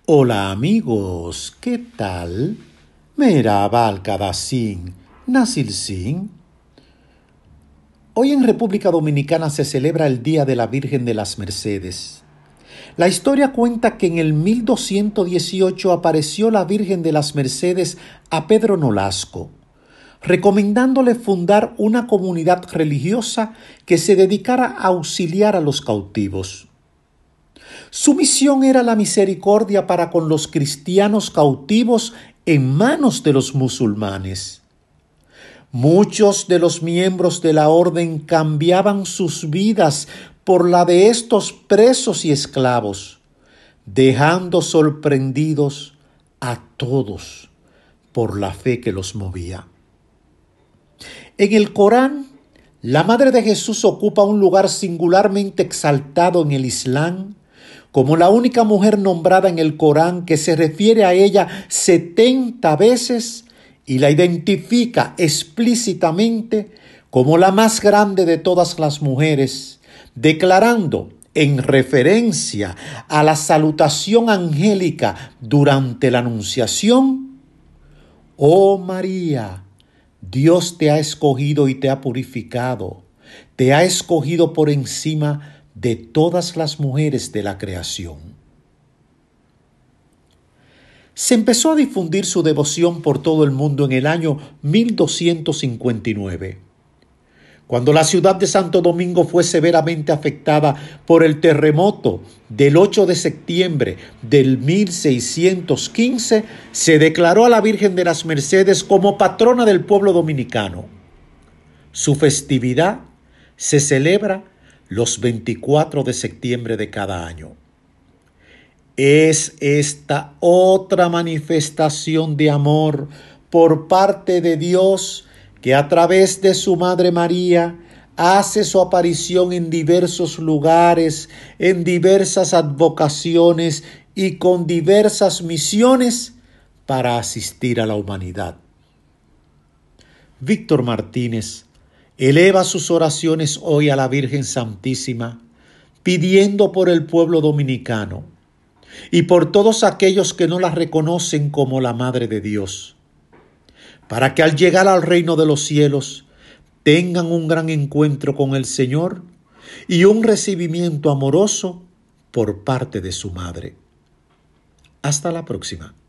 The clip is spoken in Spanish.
Hola amigos, ¿qué tal? Merhaba arkadaşım, nasılsın? Hoy en República Dominicana se celebra el Día de la Virgen de las Mercedes. La historia cuenta que en el 1218 apareció la Virgen de las Mercedes a Pedro Nolasco, recomendándole fundar una comunidad religiosa que se dedicara a auxiliar a los cautivos. Su misión era la misericordia para con los cristianos cautivos en manos de los musulmanes. Muchos de los miembros de la orden cambiaban sus vidas por la de estos presos y esclavos, dejando sorprendidos a todos por la fe que los movía. En el Corán, la Madre de Jesús ocupa un lugar singularmente exaltado en el Islam, como la única mujer nombrada en el Corán que se refiere a ella 70 veces y la identifica explícitamente como la más grande de todas las mujeres, declarando en referencia a la salutación angélica durante la Anunciación: «Oh María, Dios te ha escogido y te ha purificado, te ha escogido por encima de todas las mujeres de la creación». Se empezó a difundir su devoción por todo el mundo en el año 1259, cuando la ciudad de Santo Domingo fue severamente afectada por el terremoto del 8 de septiembre del 1615, se declaró a la Virgen de las Mercedes como patrona del pueblo dominicano. Su festividad se celebra los 24 de septiembre de cada año. Es esta otra manifestación de amor por parte de Dios que a través de su Madre María hace su aparición en diversos lugares, en diversas advocaciones y con diversas misiones para asistir a la humanidad. Víctor Martínez eleva sus oraciones hoy a la Virgen Santísima, pidiendo por el pueblo dominicano y por todos aquellos que no la reconocen como la Madre de Dios, para que al llegar al reino de los cielos tengan un gran encuentro con el Señor y un recibimiento amoroso por parte de su Madre. Hasta la próxima.